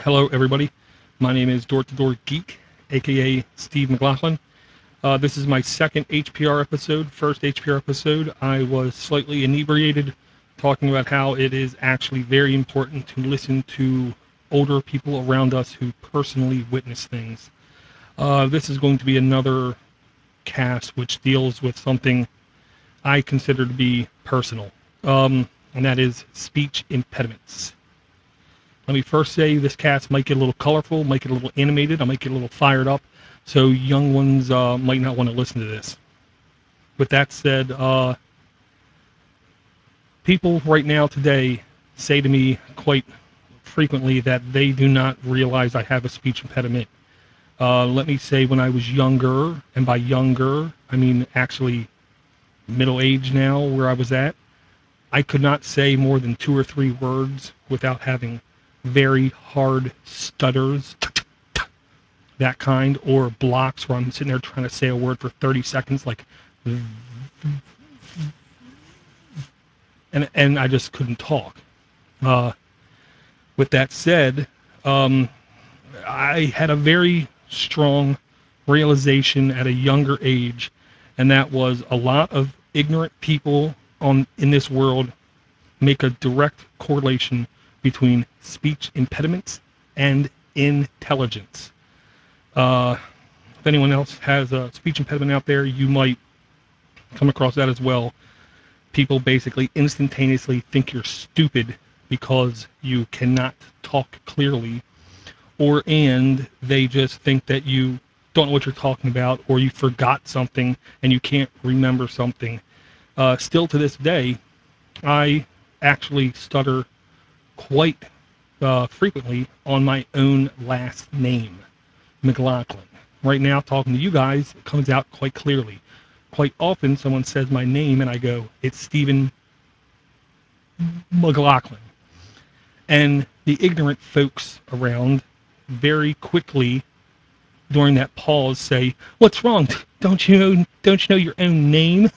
Hello, everybody. My name is Door to Door Geek, aka Steve McLaughlin. This is my second HPR episode. First HPR episode, I was slightly inebriated, talking about how it is actually very important to listen to older people around us who personally witness things. This is going to be another cast which deals with something I consider to be personal, and that is speech impediments. Let me first say this cast might get a little colorful, might get a little animated, I might get a little fired up, so young ones might not want to listen to this. With that said, people right now today say to me quite frequently that they do not realize I have a speech impediment. Let me say when I was younger, and by younger, I mean actually middle age now where I was at, I could not say more than 2 or 3 words without having very hard stutters, that kind, or blocks where I'm sitting there trying to say a word for 30 seconds, like, and I just couldn't talk. Uh, with that said, um, I had a very strong realization at a younger age, and that was a lot of ignorant people in this world make a direct correlation between speech impediments and intelligence. If anyone else has a speech impediment out there, you might come across that as well. People basically instantaneously think you're stupid because you cannot talk clearly, and they just think that you don't know what you're talking about, or you forgot something and you can't remember something. Still to this day, I actually stutter quite frequently on my own last name, McLaughlin. Right now, talking to you guys, it comes out quite clearly. Quite often, someone says my name, and I go, "It's Stephen McLaughlin." And the ignorant folks around very quickly during that pause say, "What's wrong? Don't you know your own name?"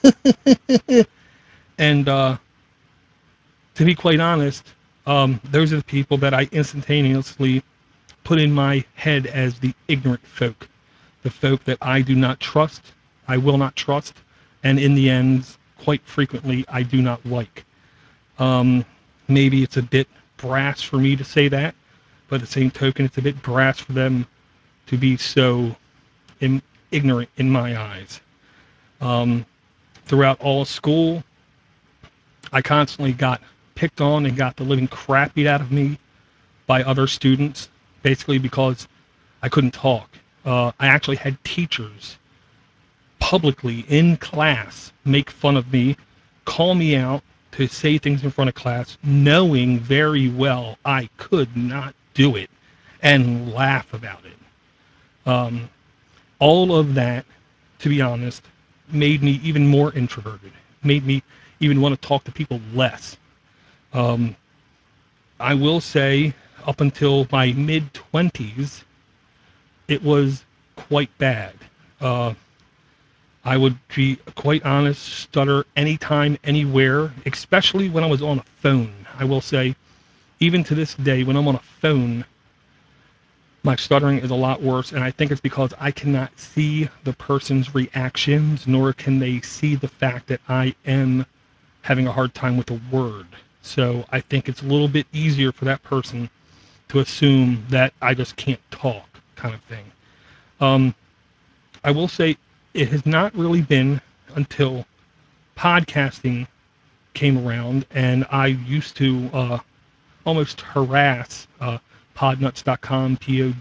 And to be quite honest, those are the people that I instantaneously put in my head as the ignorant folk, the folk that I do not trust, I will not trust, and in the end, quite frequently, I do not like. Um, Maybe it's a bit brass for me to say that, but at the same token, it's a bit brass for them to be so ignorant in my eyes. Um, Throughout all of school, I constantly got picked on and got the living crap beat out of me by other students, basically because I couldn't talk. I actually had teachers publicly in class make fun of me, call me out to say things in front of class, knowing very well I could not do it, and laugh about it. Um, all of that, to be honest, made me even more introverted, made me even want to talk to people less. Um, I will say, up until my mid 20s, it was quite bad. Uh, I would be quite honest, stutter anytime, anywhere, especially when I was on a phone. I will say, even to this day, when I'm on a phone, my stuttering is a lot worse, and I think it's because I cannot see the person's reactions, nor can they see the fact that I am having a hard time with a word. So I think it's a little bit easier for that person to assume that I just can't talk, kind of thing. Um, I will say it has not really been until podcasting came around, and I used to almost harass podnuts.com,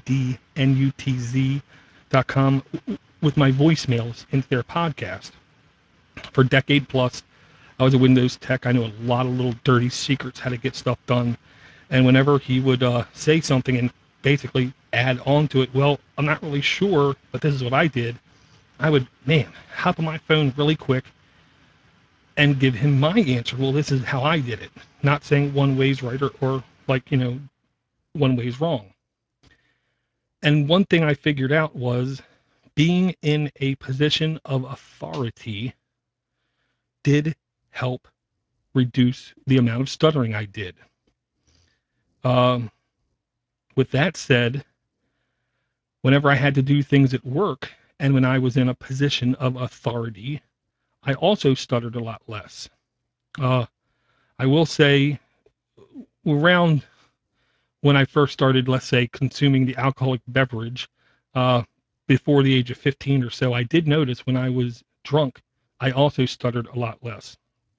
podnutz.com, with my voicemails into their podcast. For a decade plus, I was a Windows tech. I knew a lot of little dirty secrets how to get stuff done. And whenever he would say something and basically add on to it, well, I'm not really sure, but this is what I did. I would, man, hop on my phone really quick and give him my answer. Well, this is how I did it. Not saying one way's right or like, one way's wrong. And one thing I figured out was being in a position of authority did help reduce the amount of stuttering I did. Um, With that said, whenever I had to do things at work and when I was in a position of authority, I also stuttered a lot less. Uh, I will say, around when I first started, let's say, consuming the alcoholic beverage, uh, before the age of 15 or so, I did notice when I was drunk, I also stuttered a lot less.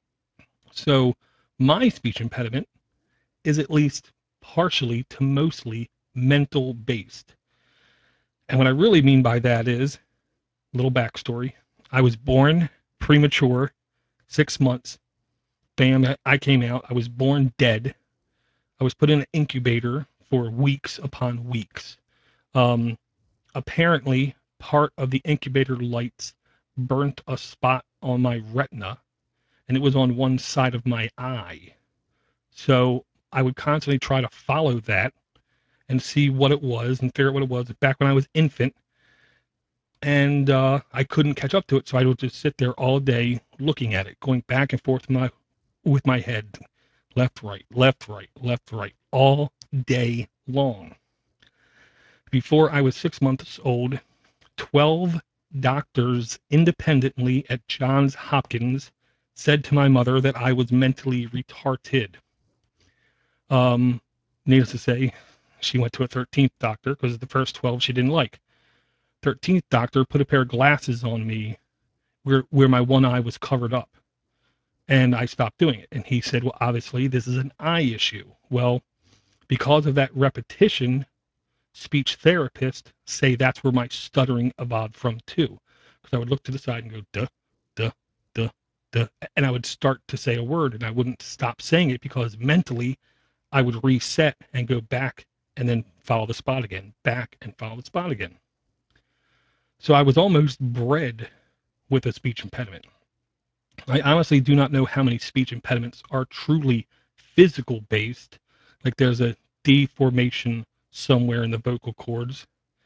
So my speech impediment is at least partially to mostly mental based. And what I really mean by that is, little backstory. I was born premature, 6 months. Bam, I came out. I was born dead. I was put in an incubator for weeks upon weeks. Um, Apparently, part of the incubator lights burnt a spot on my retina, and it was on one side of my eye. So I would constantly try to follow that and see what it was and figure out what it was back when I was infant. And I couldn't catch up to it, so I would just sit there all day looking at it, going back and forth with my head, left, right, left, right, left, right, all day long. Before I was 6 months old, 12 doctors independently at Johns Hopkins said to my mother that I was mentally retarded. Um, Needless to say, she went to a 13th doctor because the first 12 she didn't like. 13th doctor put a pair of glasses on me where my one eye was covered up. And I stopped doing it. And he said, well, obviously, this is an eye issue. Well, because of that repetition, speech therapists say that's where my stuttering evolved from too. Because I would look to the side and go, duh, duh, duh, duh. And I would start to say a word and I wouldn't stop saying it because mentally I would reset and go back and then follow the spot again, back and follow the spot again. So I was almost bred with a speech impediment. I honestly do not know how many speech impediments are truly physical based, like there's a deformation somewhere in the vocal cords.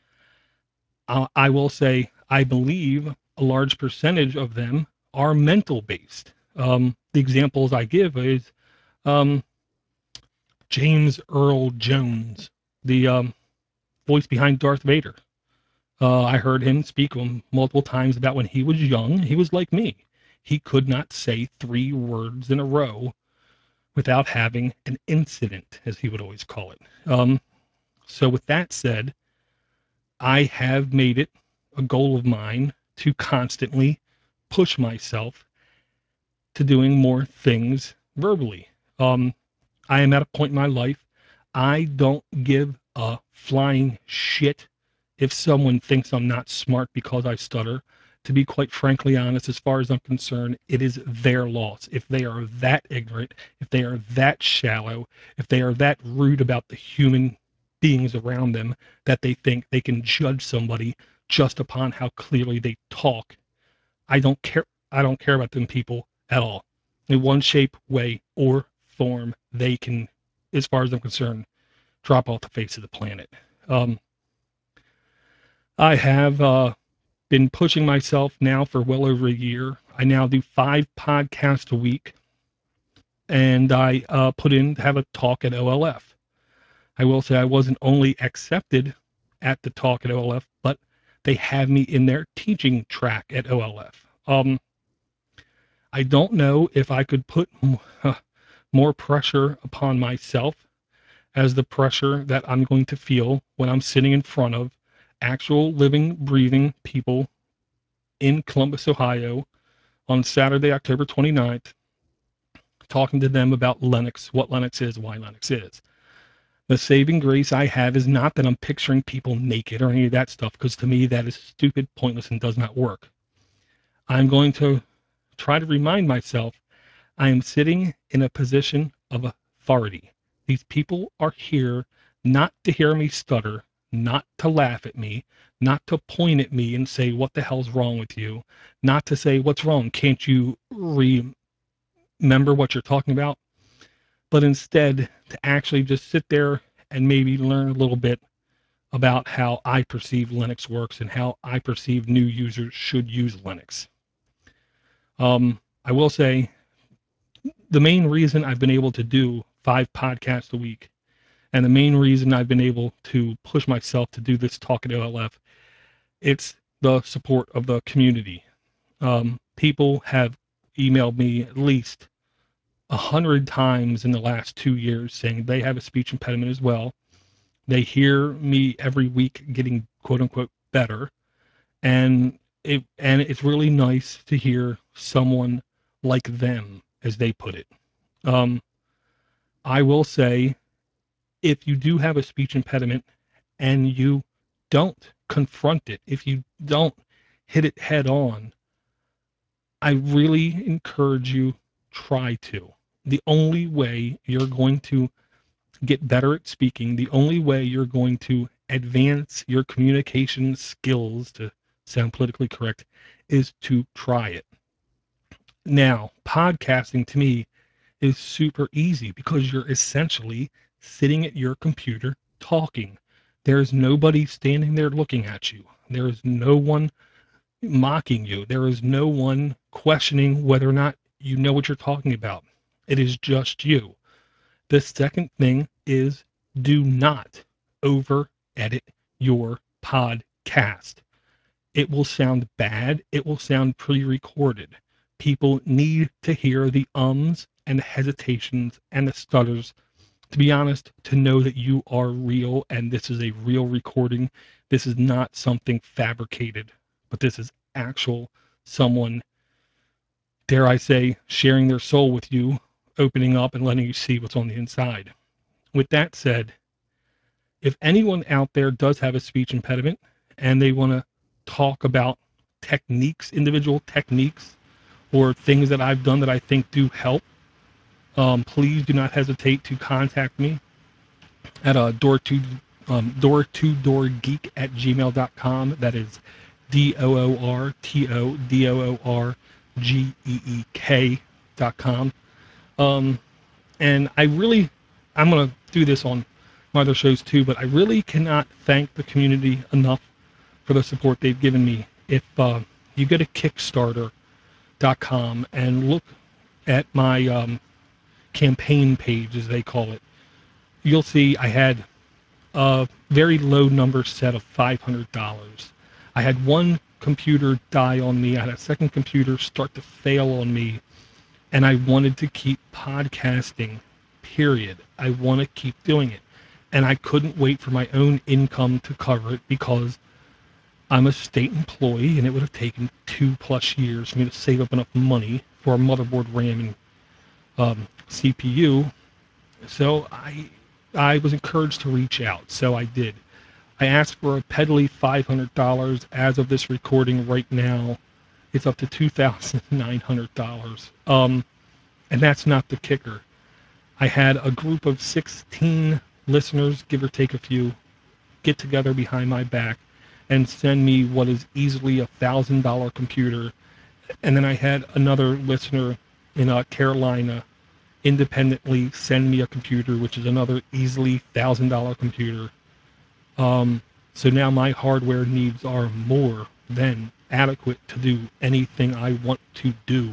I will say I believe a large percentage of them are mental based. The examples I give is um, James Earl Jones, the voice behind Darth Vader. I heard him speak multiple times about when he was young. He was like me. He could not say 3 words in a row without having an incident, as he would always call it. So, with that said, I have made it a goal of mine to constantly push myself to doing more things verbally. Um, I am at a point in my life, I don't give a flying shit if someone thinks I'm not smart because I stutter. To be quite frankly honest, as far as I'm concerned, it is their loss. If they are that ignorant, if they are that shallow, if they are that rude about the human beings around them that they think they can judge somebody just upon how clearly they talk, I don't care. I don't care about them people at all. In one shape, way, or form, they can, as far as I'm concerned, drop off the face of the planet. Um, I have been pushing myself now for well over a year. I now do 5 podcasts a week, and I put in have a talk at OLF. I will say I wasn't only accepted at the talk at OLF, but they have me in their teaching track at OLF. I don't know if I could put more pressure upon myself as the pressure that I'm going to feel when I'm sitting in front of actual living, breathing people in Columbus, Ohio on Saturday, October 29th, talking to them about Linux, what Linux is, why Linux is. The saving grace I have is not that I'm picturing people naked or any of that stuff, because to me that is stupid, pointless, and does not work. I'm going to try to remind myself I am sitting in a position of authority. These people are here not to hear me stutter, not to laugh at me, not to point at me and say, what the hell's wrong with you? Not to say, what's wrong? Can't you remember what you're talking about? But instead, to actually just sit there and maybe learn a little bit about how I perceive Linux works and how I perceive new users should use Linux. I will say the main reason I've been able to do 5 podcasts a week And the main reason I've been able to push myself to do this talk at OLF, it's the support of the community. People have emailed me at least 100 times in the last 2 years saying they have a speech impediment as well. They hear me every week getting quote unquote better, and it's really nice to hear someone like them, as they put it. Um, I will say, if you do have a speech impediment and you don't confront it, if you don't hit it head on, I really encourage you try to. The only way you're going to get better at speaking, the only way you're going to advance your communication skills, to sound politically correct, is to try it. Now, podcasting to me is super easy because you're essentially sitting at your computer talking. There's nobody standing there looking at you. There is no one mocking you. There is no one questioning whether or not you know what you're talking about. It is just you. The second thing is, do not over edit your podcast. It will sound bad. It will sound pre-recorded. People need to hear the ums and the hesitations and the stutters, to be honest, to know that you are real and this is a real recording. This is not something fabricated, but this is actual someone, dare I say, sharing their soul with you, opening up and letting you see what's on the inside. With that said, if anyone out there does have a speech impediment and they want to talk about techniques, individual techniques, or things that I've done that I think do help, please do not hesitate to contact me at door to door geek at gmail.com. That is DOORTODOORGEEK.com. And I'm going to do this on my other shows too, but I really cannot thank the community enough for the support they've given me. If you go to Kickstarter.com and look at my campaign page, as they call it, you'll see I had a very low number set of $500. I had one computer die on me. I had a second computer start to fail on me, and I wanted to keep podcasting, period. I want to keep doing it. And I couldn't wait for my own income to cover it because I'm a state employee and it would have taken 2+ years for me to save up enough money for a motherboard, RAM, and CPU. So I was encouraged to reach out. So I did. I asked for a peddly $500. As of this recording right now, it's up to $2,900. And that's not the kicker. I had a group of 16 listeners, give or take a few, get together behind my back and send me what is easily $1,000 computer. And then I had another listener in Carolina independently send me a computer, which is another easily $1,000 computer. So now my hardware needs are more than adequate to do anything I want to do.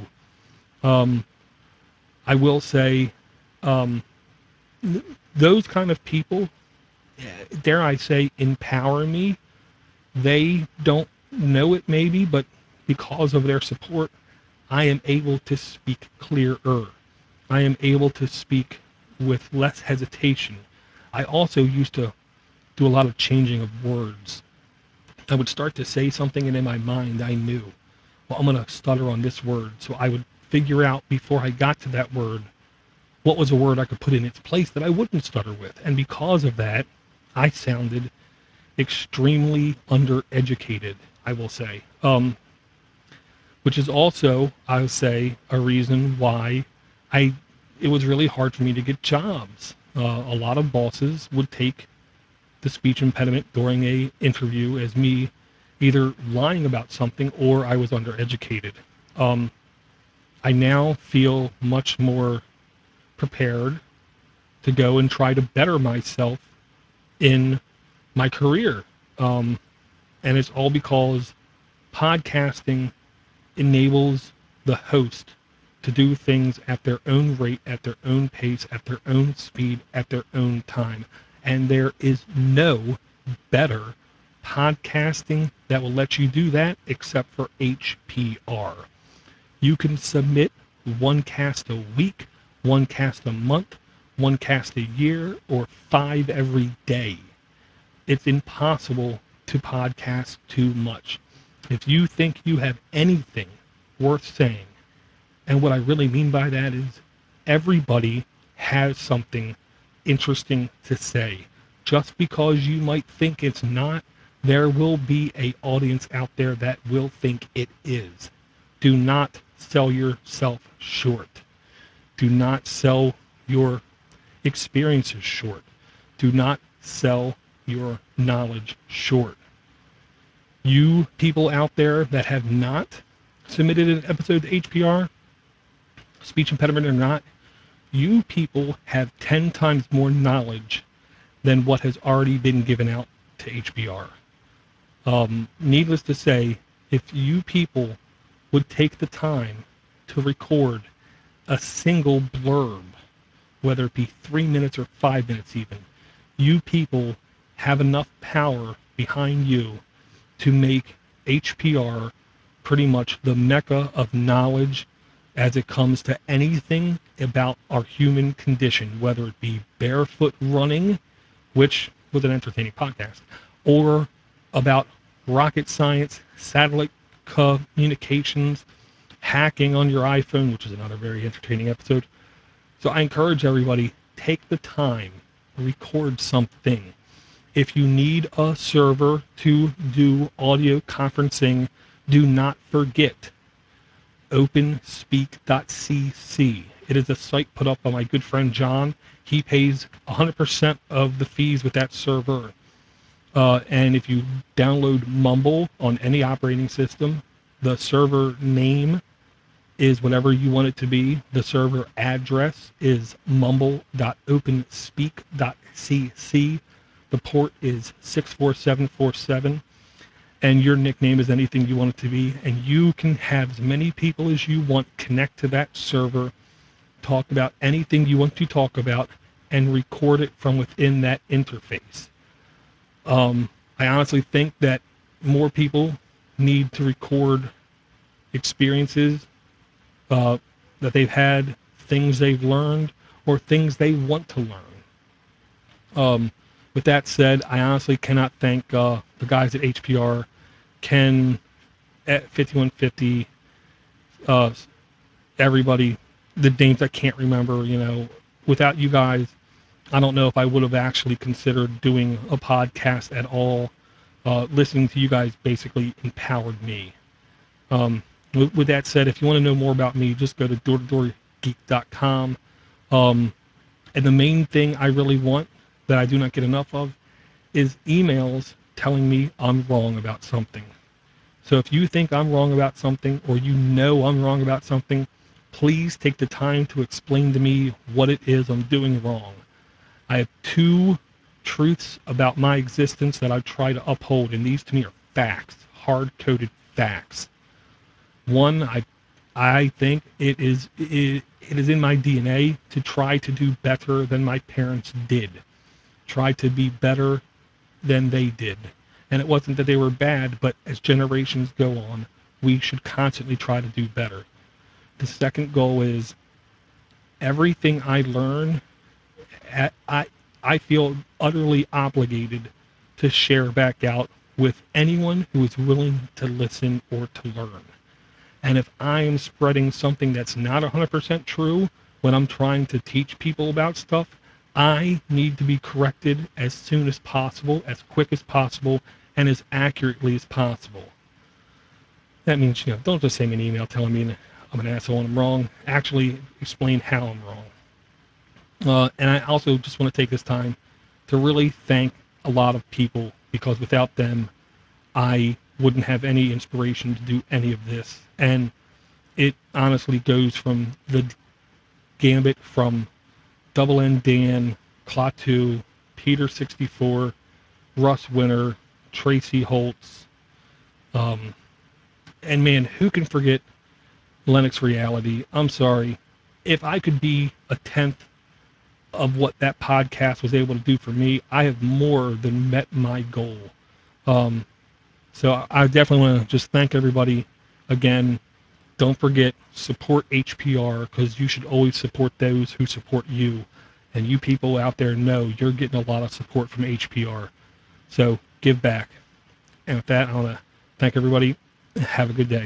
I will say, um, those kind of people, dare I say, empower me. They don't know it maybe, but because of their support, I am able to speak clearer. I am able to speak with less hesitation. I also used to do a lot of changing of words. I would start to say something, and in my mind I knew, well, I'm going to stutter on this word. So I would figure out before I got to that word what was a word I could put in its place that I wouldn't stutter with. And because of that, I sounded extremely undereducated, I will say. Which is also, I would say, a reason why it was really hard for me to get jobs. A lot of bosses would take the speech impediment during a interview as me either lying about something or I was undereducated. I now feel much more prepared to go and try to better myself in my career. And it's all because podcasting enables the host to do things at their own rate, at their own pace, at their own speed, at their own time. And there is no better podcasting that will let you do that except for HPR. You can submit one cast a week, one cast a month, one cast a year, or 5 every day. It's impossible to podcast too much. If you think you have anything worth saying, and what I really mean by that is everybody has something interesting to say. Just because you might think it's not, there will be a audience out there that will think it is. Do not sell yourself short. Do not sell your experiences short. Do not sell your knowledge short. You people out there that have not submitted an episode to HPR, speech impediment or not, you people have 10 times more knowledge than what has already been given out to HBR. Needless to say, if you people would take the time to record a single blurb, whether it be 3 minutes or 5 minutes even, you people have enough power behind you to make HPR pretty much the mecca of knowledge as it comes to anything about our human condition, whether it be barefoot running, which was an entertaining podcast, or about rocket science, satellite communications, hacking on your iPhone, which is another very entertaining episode. So I encourage everybody, take the time, record something. If you need a server to do audio conferencing, do not forget OpenSpeak.cc. It is a site put up by my good friend John. He pays 100% of the fees with that server. And if you download Mumble on any operating system, the server name is whatever you want it to be. The server address is mumble.openspeak.cc. The port is 64747. And your nickname is anything you want it to be. And you can have as many people as you want connect to that server, talk about anything you want to talk about, and record it from within that interface. I honestly think that more people need to record experiences that they've had, things they've learned, or things they want to learn. With that said, I honestly cannot thank the guys at HPR, Ken at 5150, everybody, the names I can't remember. Without you guys, I don't know if I would have actually considered doing a podcast at all. Listening to you guys basically empowered me. With that said, if you want to know more about me, just go to doortodoorgeek.com. And the main thing I really want that I do not get enough of is emails telling me I'm wrong about something. So if you think I'm wrong about something, or I'm wrong about something, please take the time to explain to me what it is I'm doing wrong. I have 2 truths about my existence that I try to uphold, and these to me are facts, hard-coded facts. One, I think it is in my DNA to try to do better than my parents did. Try to be better than they did. And it wasn't that they were bad, but as generations go on, we should constantly try to do better. The second goal is everything I learn, I feel utterly obligated to share back out with anyone who is willing to listen or to learn. And if I am spreading something that's not 100% true when I'm trying to teach people about stuff, I need to be corrected as soon as possible, as quick as possible, and as accurately as possible. That means, don't just send me an email telling me I'm an asshole and I'm wrong. Actually explain how I'm wrong. And I also just want to take this time to really thank a lot of people, because without them, I wouldn't have any inspiration to do any of this. And it honestly goes from the gambit from Double N Dan, Klaatu, Peter64, Russ Winter, Tracy Holtz, and man, who can forget Lennox Reality? I'm sorry. If I could be a 10th of what that podcast was able to do for me, I have more than met my goal. Um, so I definitely want to just thank everybody again. Don't forget, support HPR, because you should always support those who support you. And you people out there know you're getting a lot of support from HPR. So give back. And with that, I want to thank everybody. Have a good day.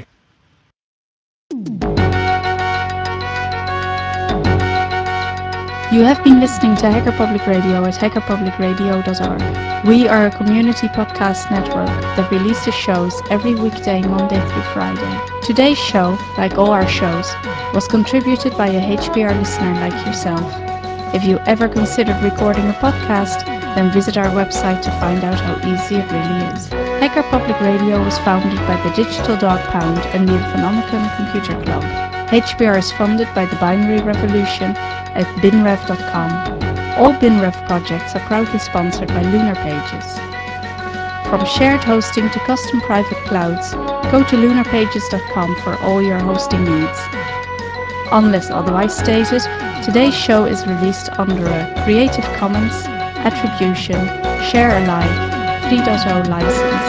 You have been listening to Hacker Public Radio at hackerpublicradio.org. We are a community podcast network that releases shows every weekday, Monday through Friday. Today's show, like all our shows, was contributed by a HPR listener like yourself. If you ever considered recording a podcast, then visit our website to find out how easy it really is. Hacker Public Radio was founded by the Digital Dog Pound and the Infonomicon Computer Club. HPR is funded by the Binary Revolution at binrev.com. All BinRev projects are proudly sponsored by Lunar Pages. From shared hosting to custom private clouds, go to lunarpages.com for all your hosting needs. Unless otherwise stated, today's show is released under a Creative Commons Attribution Share Alike 3.0 license.